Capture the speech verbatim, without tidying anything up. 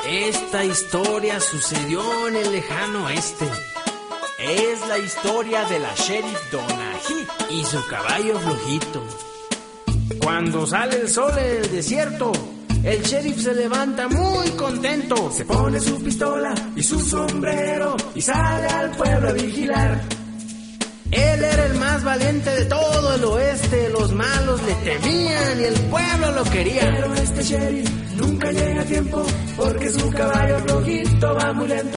Esta historia sucedió en el lejano oeste. Es la historia de la Sheriff Donahue y su caballo flojito. Cuando sale el sol en el desierto, el sheriff se levanta muy contento. Se pone su pistola y su sombrero y sale al pueblo a vigilar. Él era el más valiente de todo el oeste. Los malos le temían y el pueblo lo quería. Pero este sheriff nunca llega a tiempo porque su caballo flojito va muy lento.